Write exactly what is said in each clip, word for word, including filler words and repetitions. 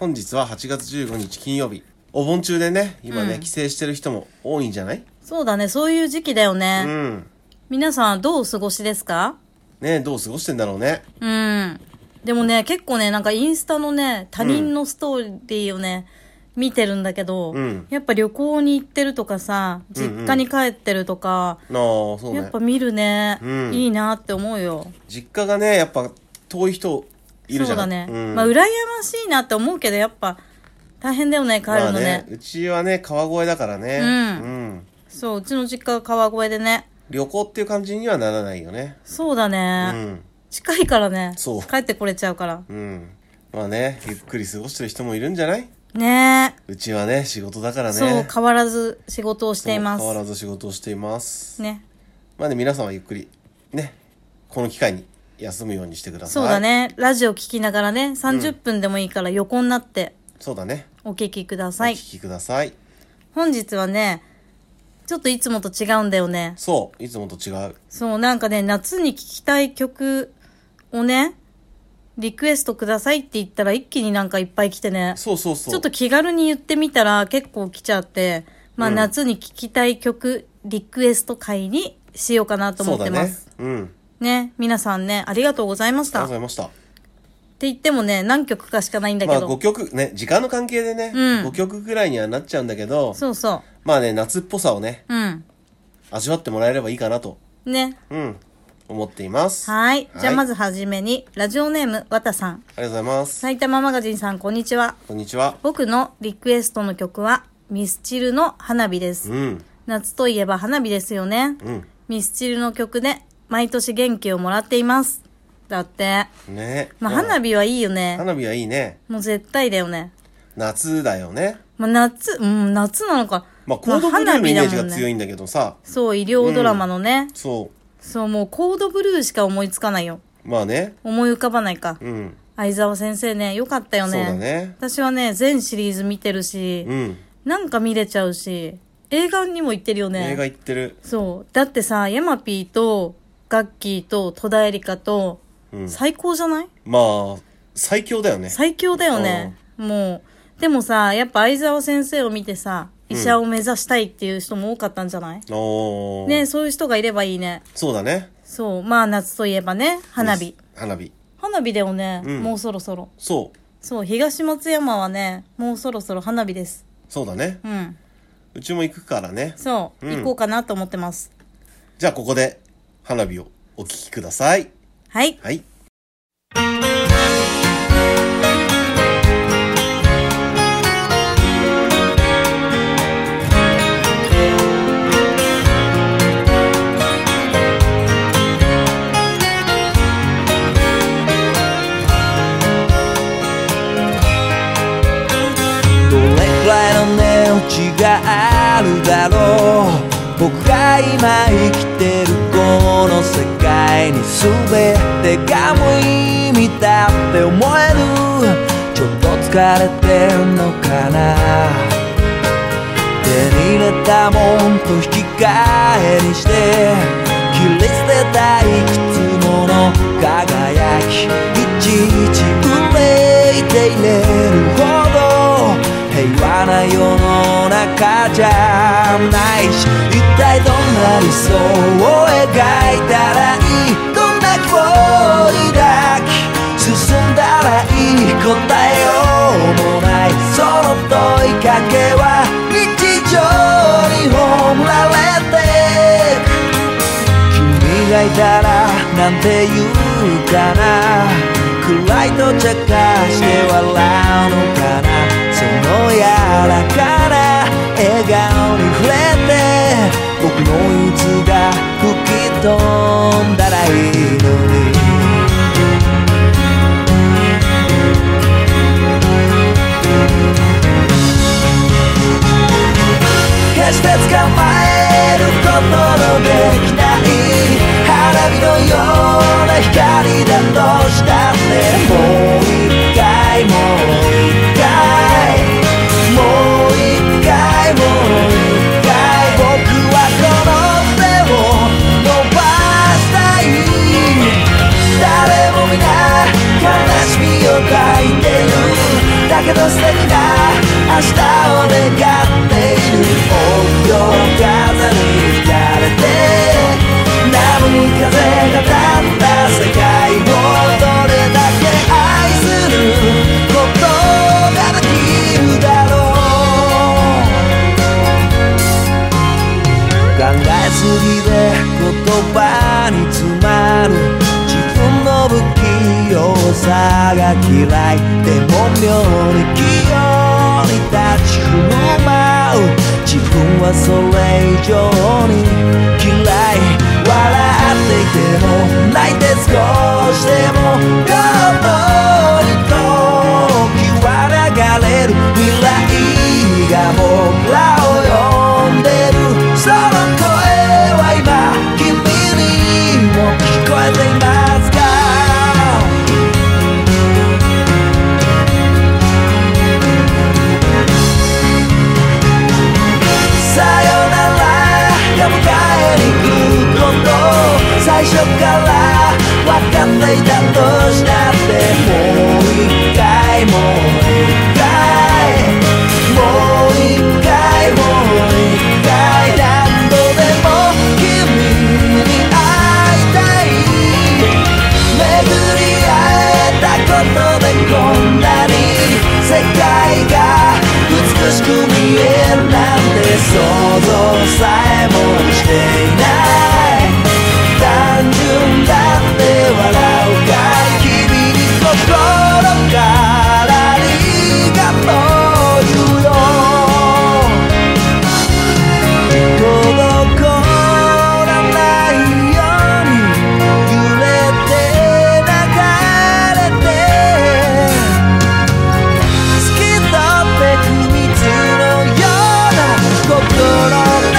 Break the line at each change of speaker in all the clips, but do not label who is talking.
本日ははちがつじゅうごにち金曜日。お盆中でね、今ね、うん、帰省してる人も多いんじゃない？
そうだね、そういう時期だよね。
うん。
皆さんどうお過ごしですか？
ね、どう過ごしてんだろうね。
うん。でもね、結構ね、なんかインスタのね、他人のストーリーをね、うん、見てるんだけど、うん、やっぱ旅行に行ってるとかさ、実家に帰ってるとか、
うんうん、ああ、そうね。
やっぱ見るね、うん、いいなって思うよ。
実家がね、やっぱ遠い人いるじゃん。
そうだね。うん、まあ、羨ましいなって思うけど、やっぱ大変だよね、帰るのね。まあね、
うちはね、川越だからね。
うん。うん、そう、うちの実家が川越でね。
旅行っていう感じにはならないよね。
そうだね。うん。近いからね。そう。帰ってこれちゃうから。
うん。まあね、ゆっくり過ごしてる人もいるんじゃない？
ねえ。
うちはね、仕事だからね。
そう、変わらず仕事をしています。
変わらず仕事をしています。
ね。
まあね、皆さんはゆっくり、ね、この機会に休むようにしてください。
そうだね。ラジオ聞きながらね、さんじゅっぷんでもいいから横になって。
うん、そうだね。
お聞きください。
お聞きください。
本日はね、ちょっといつもと違うんだよね。
そう、いつもと違う。
そう、なんかね、夏に聴きたい曲をね、リクエストくださいって言ったら一気になんかいっぱい来てね。
そうそうそう。
ちょっと気軽に言ってみたら結構来ちゃって、まあ、うん、夏に聴きたい曲リクエスト会にしようかなと思ってます。
そうだね。うん。
ね、皆さんね、ありがとうございました。
ありがとうございました。
って言ってもね、何曲かしかないんだけど。
まあごきょく、ね、時間の関係でね、うん、ごきょくぐらいにはなっちゃうんだけど、
そうそう。
まあね、夏っぽさをね、
うん。
味わってもらえればいいかなと。
ね。
うん。思っています。
はい。じゃあまずはじめに、ラジオネーム、わたさん。あ
りがとうございます。
埼玉マガジンさん、こんにちは。
こんにちは。
僕のリクエストの曲は、ミスチルの花火です。うん。夏といえば花火ですよね。うん。ミスチルの曲で、毎年元気をもらっています。だって。
ね。
まあ、花火はいいよね。
花火はいいね。
もう絶対だよね。
夏だよね。
まあ、夏、うん、夏なのか。
まあ、コードブルーのイメージが強いんだけどさ。
そう、医療ドラマのね。
うん、そう。
そう、もうコードブルーしか思いつかないよ。
まあね。
思い浮かばないか。
うん。
相沢先生ね、よかったよね。
そうだね。
私はね、全シリーズ見てるし、うん。なんか見れちゃうし、映画にも行ってるよね。
映画行ってる。
そう。だってさ、ヤマピーと、ガッキーと、戸田恵梨香と、うん、最高じゃない？
まあ、最強だよね。
最強だよね。もう、でもさ、やっぱ相沢先生を見てさ、医者を目指したいっていう人も多かったんじゃない？うん、おー。ね、そういう人がいればいいね。
そうだね。
そう。まあ、夏といえばね、花火。
花火。
花火だよね、うん、もうそろそろ。
そう。
そう、東松山はね、もうそろそろ花火です。
そうだね。うん。うちも行くからね。
そう、うん、行こうかなと思ってます。
じゃあ、ここで、花火をお聞きください。
はい。
はい。
があるだろう。僕が今生きてるこの世界に全てが無意味だって思える。ちょっと疲れてんのかな。手に入れたもんと引き換えにして切り捨てたいくつもの輝き、いちいち憂いていれるほど平和な世の中じゃないし、一体どんな理想を描いたらいい、どんな希望を抱き進んだらいい、答えようもないその問いかけは日常に葬られてく。君がいたらなんて言うかな、暗いと茶化して笑うのかな。その柔らかな笑顔に触れて僕の憂鬱が吹き飛んだらいいのに。決して捕まえることのできない花火のような光だとしたって、もう一回もう一回もう一回もう一回僕はこの手を伸ばしたい。誰も皆悲しみを抱いてる、だけけど素敵な明日を願っている。臆病風に吹かれて波風が立った世界をどれだけ愛することができるだろう。考えすぎで言葉に詰まる自分の不器用さが嫌い。でも妙に器用に立ち振る舞う自分はそれ以上に嫌い。笑っていても泣いて少しでもこのに時は流れる未来が僕らを呼んでる。その声は今君にも聞こえていますか。さよならが迎えに来ること最初から分かっていたとしたってもう一回もう一回もう一回もう一回何度でも君に会いたい。巡り会えたことでこんなに世界が美しく見えるなんて想像さえもしていない。単純だって笑うかい君に心からありがとう言うよ。滞らないように揺れて流れて透き通ってく水のような心で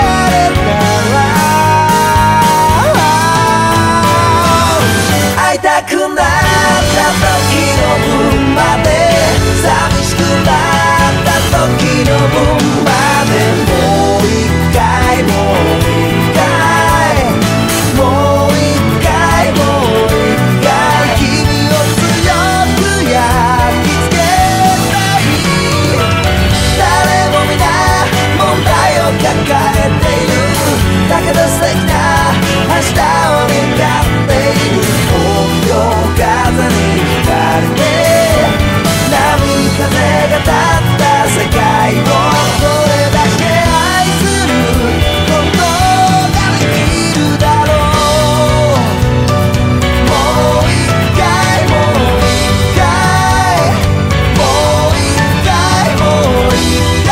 会いたくなった時の分まで寂しくなった時の分までもう一回もう一回もう一回もう一回君を強く焼き付けたい。誰も皆問題を抱えている。だけど素敵な明日を願っている。風に吹かれて波風が立った世界をどれだけ愛することができるだろう。もう一回もう一回もう一回もう一回。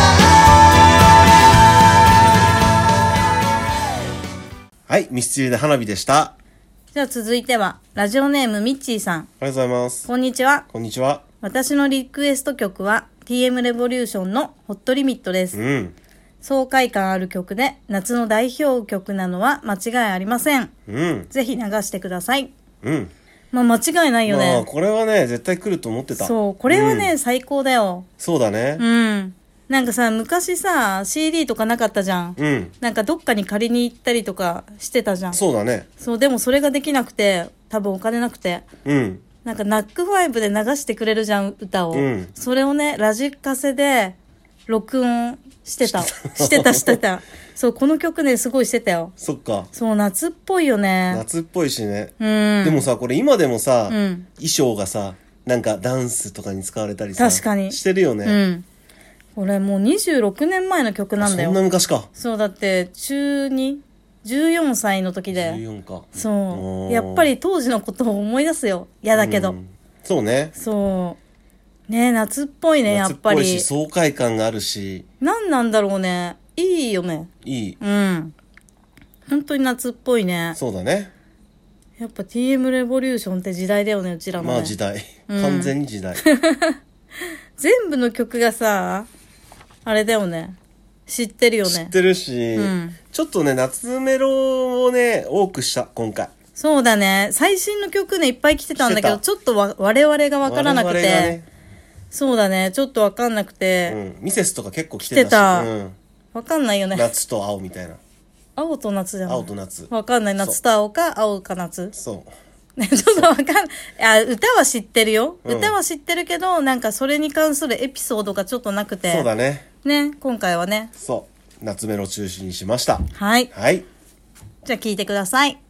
はい、ミスチルで花火でした。
じゃあ続いては、ラジオネームミッチーさん。
ありがとうございます。
こんにちは。
こんにちは。
私のリクエスト曲は ティーエム レボリューションのホットリミットです。
うん。
爽快感ある曲で夏の代表曲なのは間違いありません。
うん。
ぜひ流してください。
うん。
まあ間違いないよね。
まあこれはね、絶対来ると思ってた。
そう、これはね、
うん、
最高だよ。
そうだね。
うん。なんかさ、昔さ、シーディー とかなかったじゃん。
うん。
なんかどっかに借りに行ったりとかしてたじゃん。
そうだね。
そう、でもそれができなくて、多分お金なくて。
うん。
なんかナックファイブで流してくれるじゃん、歌を。うん。それをね、ラジカセで録音してた。してた、してた。そう、この曲ね、すごいしてたよ。
そっか。
そう、夏っぽいよね。
夏っぽいしね。
うん。
でもさ、これ今でもさ、
うん、
衣装がさ、なんかダンスとかに使われたりさ。
確かに。
してるよね。
うん。これもうにじゅうろくねんまえの曲なんだよ。
そんな昔か。
そう、だって中に、じゅうよんさいの時で。
じゅうよんか。
そう。やっぱり当時のことを思い出すよ。嫌だけど。
うん、そうね。
そう。ね、夏っぽいね、やっぱり。
夏っぽいし、爽快感があるし。
何なんだろうね。いいよね。
いい。
うん。本当に夏っぽいね。
そうだね。
やっぱ ティーエム レボリューションって時代だよね、うちらもね。
まあ時代。うん、完全に時代。
全部の曲がさ、あれだよね。知ってるよね。
知ってるし、うん、ちょっとね、夏メロをね、多くした、今回。
そうだね。最新の曲ね、いっぱい来てたんだけど、ちょっとわ我々がわからなくて。ね、そうだね。ちょっとわかんなくて。
うん。ミセスとか結構来てたし。
来てた。
うん。
わかんないよね。
夏と青みたいな。
青と夏じゃん。
青と夏。
わかんない。夏と青か、青か夏。
そ
ね、ちょっとわかんない。あ、歌は知ってるよ、
うん。
歌は知ってるけど、なんかそれに関するエピソードがちょっとなくて。
そうだね。
ね、今回はね。
そう。夏メロ中止にしました。
はい。
はい。
じゃあ聞いてください。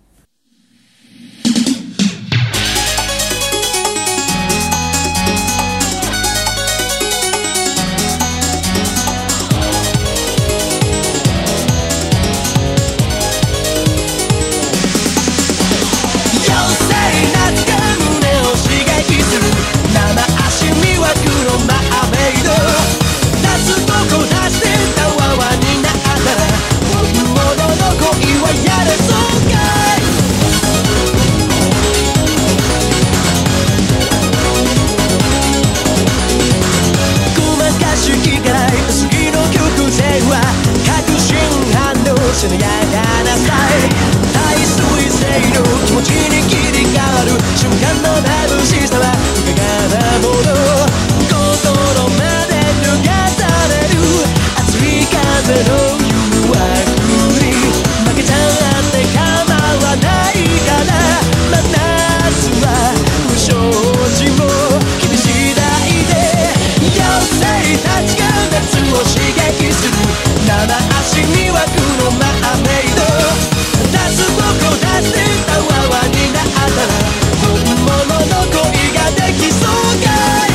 しなやかなスタイル大水性の気持ちに切り替わる瞬間の眩しさはいかがなもの心まで脱がされる熱い風の誘惑に負けちゃって構わないから真夏は不祥事も君次第で妖精たちが夏を刺激する生足に湧くのマーメイド夏とこ出してた泡になったら本物の恋ができそうかい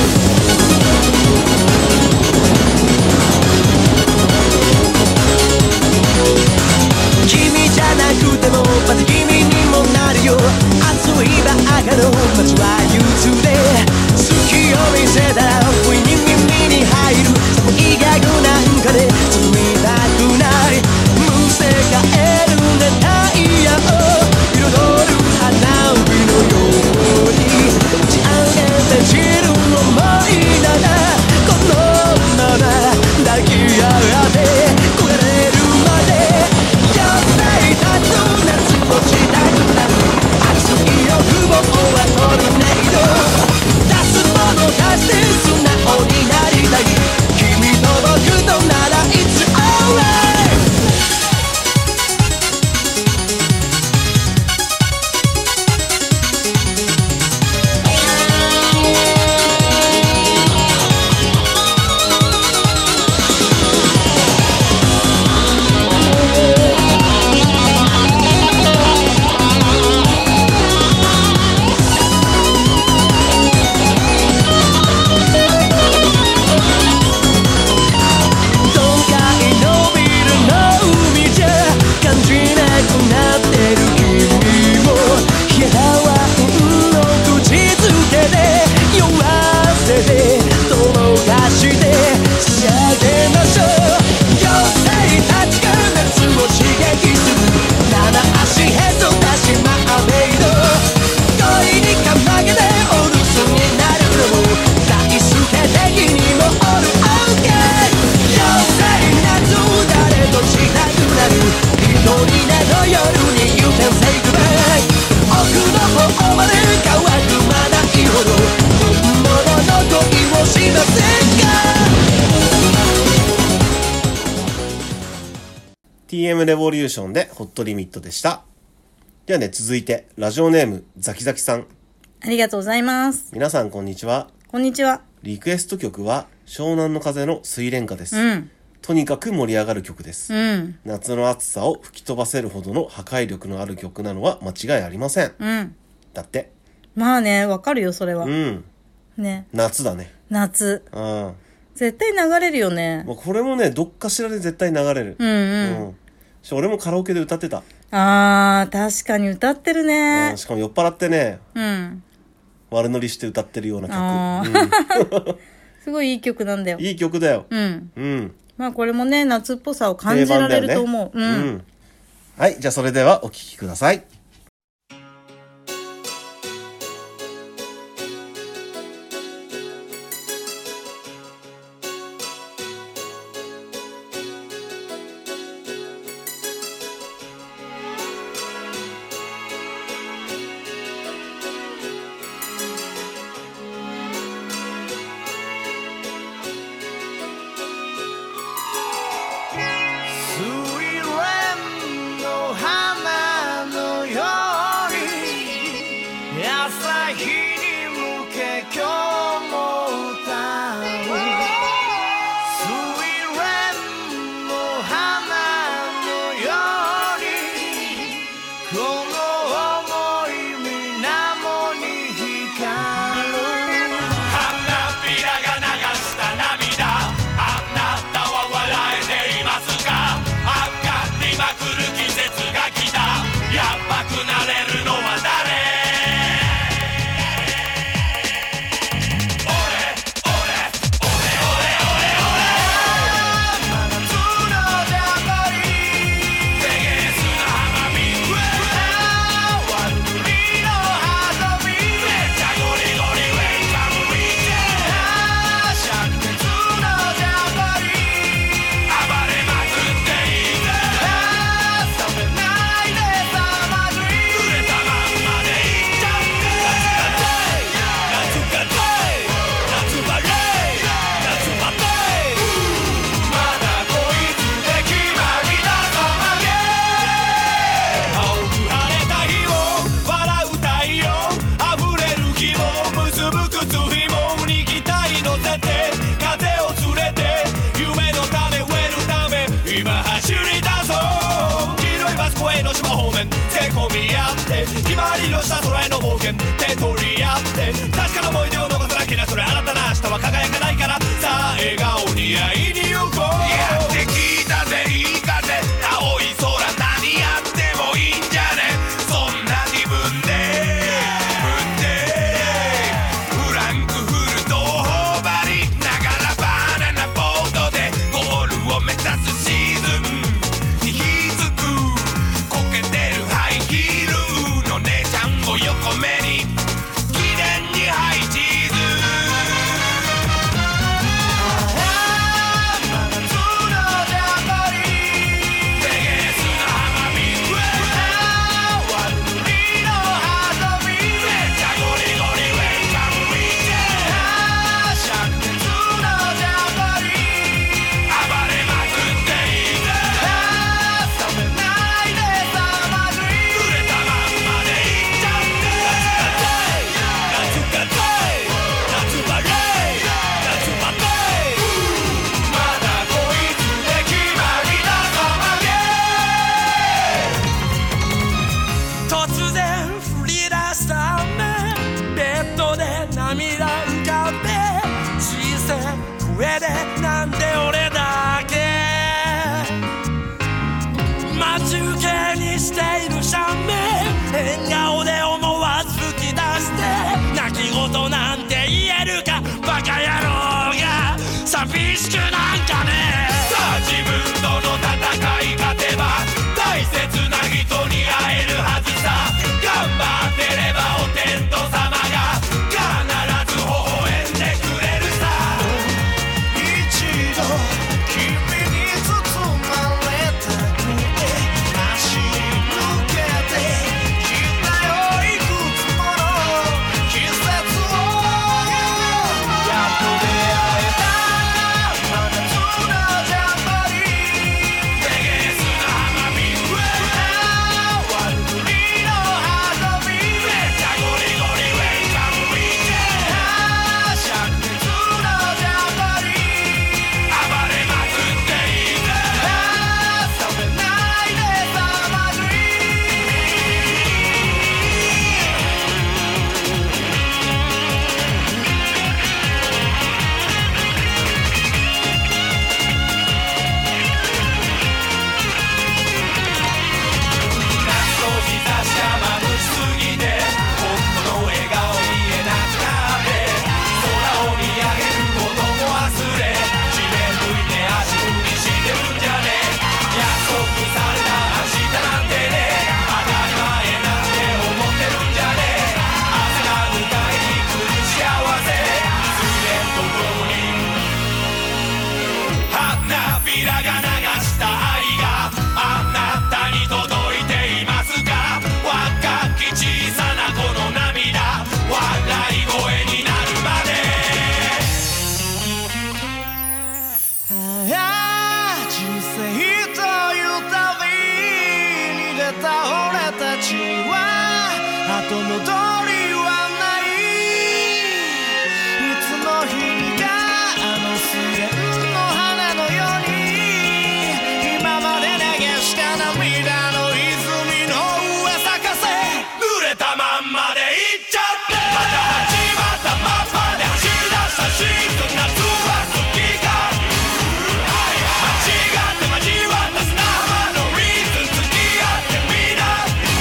君じゃなくてもまた君にもなるよ暑いバカの街は憂鬱で好きを見せたら不意に耳に入る寒いギャグなんかで包みたくないむせ返る熱帯夜を彩る花火のように打ち上げて散る想いならこのまま抱き合って焦がれるまで妖精たちの夏をしたくなる熱い欲望はトルネード出すもの出して素直になりたい君と僕となら It's alright
ティーエム レボリューションでホットリミットでした。ではね、続いてラジオネームザキザキさん。
ありがとうございます。
皆さんこんにちは。
こんにちは。
リクエスト曲は湘南の風の水蓮花です。
うん。
とにかく盛り上がる曲です。
うん。
夏の暑さを吹き飛ばせるほどの破壊力のある曲なのは間違いありません。
うん。
だって。
まあね、わかるよ、それは。
うん。
ね。
夏だね。
夏。
うん。
絶対流れるよね。
もうこれもね、どっかしらで絶対流れる。
うんうん。
うん俺もカラオケで歌ってた。
あー、確かに歌ってるね。
うん、しかも酔っ払ってね、
うん。
悪乗りして歌ってるような曲。
あ
ー
うん、すごいいい曲なんだよ。
いい曲だよ。
うん。
うん。
まあこれもね、夏っぽさを感じられると思う。
ね、
うん、
うん。はい、じゃあそれではお聴きください。
の花の込み合ってひまわりの下空への冒険手取り合って確かな思い出を残さなきゃそれ新たな明日は輝かないからさあ笑顔に会いに行こうやってきたぜいい風青い空何やってもいいんじゃねそんな気分で踏んでフランクフルトを頬張りながらバナナボードでゴールを目指すシーズンにひづくこけてるハイヒールの姉ちゃんを横目に記念にハイチーズなんで俺だけ待ち受けにしているシャンメン笑顔で思わず吹き出して泣き言なんて言えるかバカ野郎が寂しくなんかねさあ自分との戦い勝てば大切な人に会えるはずさ頑張ってればお天道様が必ず微笑んでくれるさ君に包まれたくて足抜けてきたよいくつもの季節をやっと出会えた真夏のジャンボリーレゲエスの花火ワルドリのハートビーめっちゃゴリゴリウェイカムウィーケン灼熱のジャンボリー後戻りはないいつの日かあの自然の花のように今まで流した涙の泉の上咲かせ濡れたまんまで行っちゃってまた始まったまんまで走り出したシーズン夏は好きか間違って交わった砂浜のリーズン付き合ってみな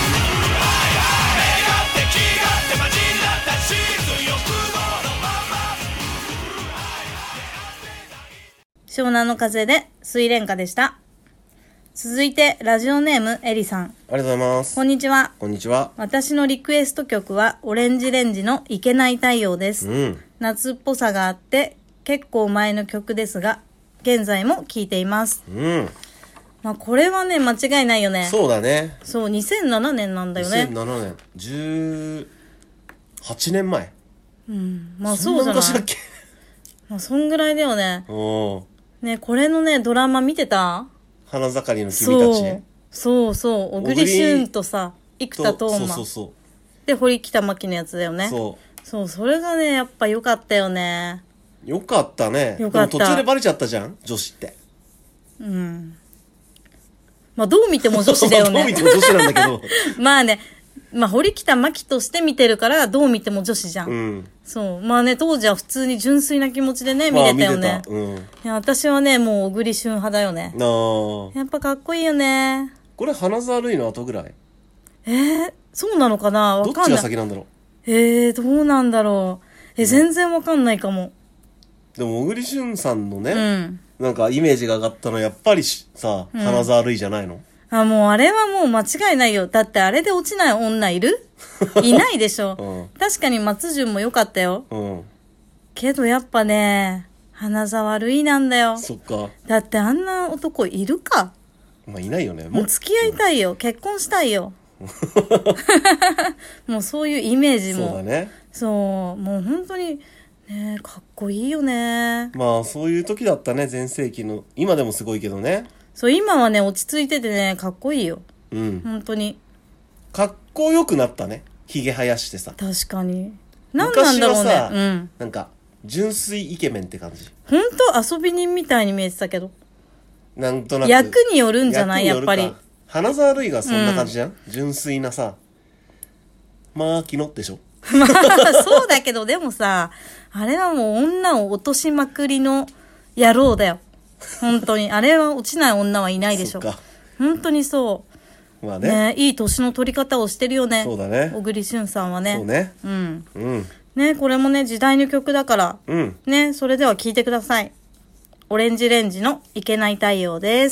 湘南の風で水蓮花でした。続いてラジオネームエリさん、
ありがとうございます。
こんにちは。
こんにちは。
私のリクエスト曲はオレンジレンジのいけない太陽です、
うん、
夏っぽさがあって結構前の曲ですが現在も聴いています、
うん
まあ、これはね間違いないよね。
そうだね。
そうにせんななねんなんだよね。
にせんななねんじゅうはちねんまえ。
うんまあそうじゃない。
そんな昔だっけ。
まあそんぐらいだよね。
お
ねこれのねドラマ見てた？
花盛りの君たち。
そうそうそう小栗旬とさ生田斗真
そうそうそう
で堀北真希のやつだよね。
そう
そうそれがねやっぱ良かったよね。
よかったね。
よかった。
でも途中でバレちゃったじゃん女子って。
うんまあどう見ても女子だよね。
どう見ても女子なんだけど。
まあね、まあ堀北真希として見てるからどう見ても女子じゃん。
うん。
そう。まあね、当時は普通に純粋な気持ちでね、見れたよね。
まあ見てた。うん。い
や、私はね、もう小栗旬派だよね。
なあ。
やっぱかっこいいよね。
これ花沢類の後ぐらい？
えー、そうなのかなわかんない。
どっちが先なんだろう。
えー、どうなんだろう。え、全然わかんないかも。
でも小栗旬さんのね、
うん、
なんかイメージが上がったのはやっぱりさ、うん、花沢類じゃないの？
あ、もうあれはもう間違いないよ。だってあれで落ちない女いる？いないでしょ、うん。確かに松潤も良かったよ。うん。けどやっぱね、花沢類なんだよ。
そっか。
だってあんな男いるか？
まあいないよね。
もう付き合いたいよ。うん、結婚したいよ。もうそういうイメージも。
そうだね。
そう。もう本当に、ね、かっこいいよね。
まあそういう時だったね、全盛期の。今でもすごいけどね。
そう、今はね、落ち着いててね、かっこいいよ。
うん。
本当に。か
っこよくなったね。ひげ生やしてさ。
確かに。何なんだろうね。
昔はさ、
うん、
なんか、純粋イケメンって感じ。
本当遊び人みたいに見えてたけど。
なんとなく。
役によるんじゃないやっぱり。
花沢類がそんな感じじゃん、うん、純粋なさ。まあ、昨日でしょ。
まあ、そうだけど、でもさ、あれはもう女を落としまくりの野郎だよ。本当に。あれは落ちない女はいないでしょ。
そっか。
本当にそう。まあね。ね、いい年の取り方をしてるよね。
そうだね。
小栗旬さんはね。
そうね。
うん。
うん。
ね、これもね、時代の曲だから。
うん。
ね、それでは聴いてください。オレンジレンジのいけない太陽です。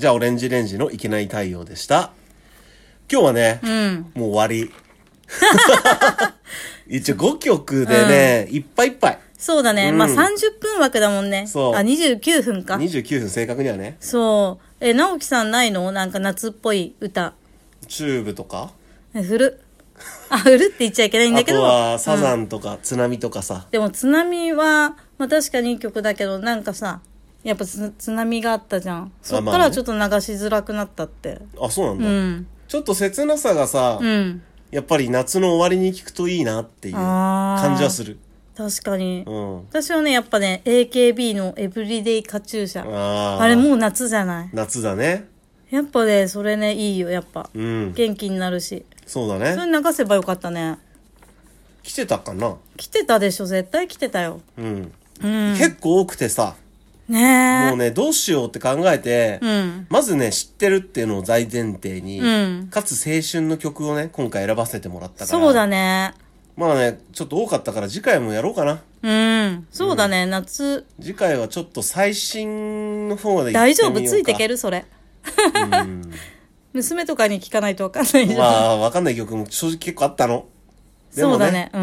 じゃあオレンジレンジのいけない太陽でした。今日はね、
うん、
もう終わり。一応ごきょくでね、うん、いっぱいいっぱい。
そうだね。うん、まあさんじゅっぷん枠だもんね。
そう。
あ、にじゅうきゅうふんか。
にじゅうきゅうふん正確にはね。
そう。え、直樹さんないの？なんか夏っぽい歌。
チューブとか？
え、古っ。あ、古って言っちゃいけないんだけど。
あとはサザンとか、うん、津波とかさ。
でも津波は、まあ確かにいい曲だけど、なんかさ、やっぱ津波があったじゃん。そっからちょっと流しづらくなったって。
あ、そうなんだ。
うん。
ちょっと切なさがさ、うん、やっぱり夏の終わりに聞くといいなっていう感じはする。
確かに、
うん、
私はねやっぱね エーケービー のエブリデイカチューシャ あ, あれもう夏じゃない？
夏だね。
やっぱねそれねいいよやっぱ、
うん、
元気になるし。
そうだね。
それ流せばよかったね。
来てたかな？
来てたでしょ、絶対来てたよ。
うん、うん、結構多くてさ
ねえ。
もうねどうしようって考えて、うん、まずね知ってるっていうのを大前提に、うん、かつ青春の曲をね今回選ばせてもらったから。
そうだね。
まあねちょっと多かったから次回もやろうかな。
うんそうだね、うん、夏
次回はちょっと最新の方で行ってみようか。
大丈夫ついてけるそれ。うん娘とかに聞かないと分かんないじゃん。
まあ分かんない曲も正直結構あったの。でもね、
そうだね。うん。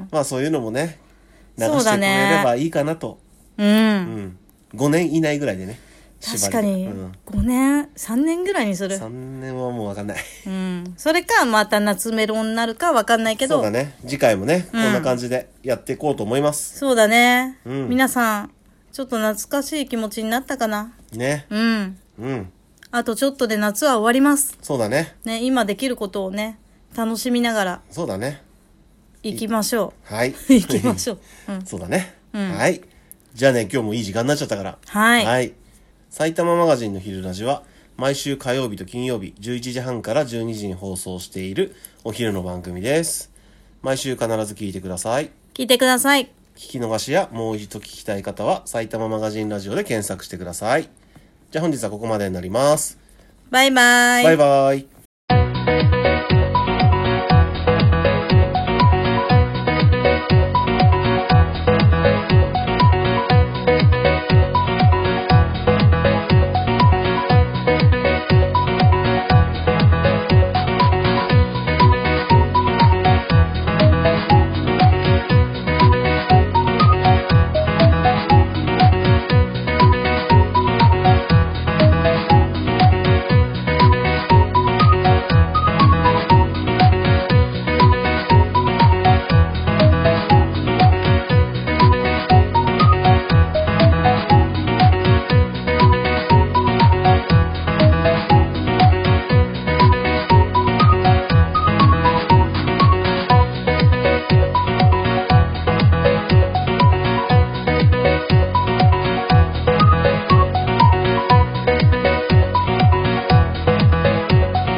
まあそういうのもね流してくれればいいかなと。
う, ね、うん、うん。
ごねん以内ぐらいでね。
確かに、うん、ごねんさんねんぐらいにする。
さんねんはもう分かんない。
うん。それかまた夏メロになるか分かんないけど。
そうだね。次回もね、うん、こんな感じでやっていこうと思います。
そうだね。うん、皆さんちょっと懐かしい気持ちになったかな。
ね。
うん。
うん。
あとちょっとで夏は終わります。
そうだね。
ね、今できることをね、楽しみながら。
そうだね。
行きましょ
う。はい。
行きましょう。
うん、そうだね、うん。はい。じゃあね、今日もいい時間になっちゃったから。
はい。
はい。埼玉マガジンの昼ラジは、毎週火曜日と金曜日、じゅういちじはんからじゅうにじに放送しているお昼の番組です。毎週必ず聞いてください。
聞いてください。
聞き逃しやもう一度聞きたい方は、埼玉マガジンラジオで検索してください。じゃあ本日はここまでになります。
バイバイ。
バイバイ。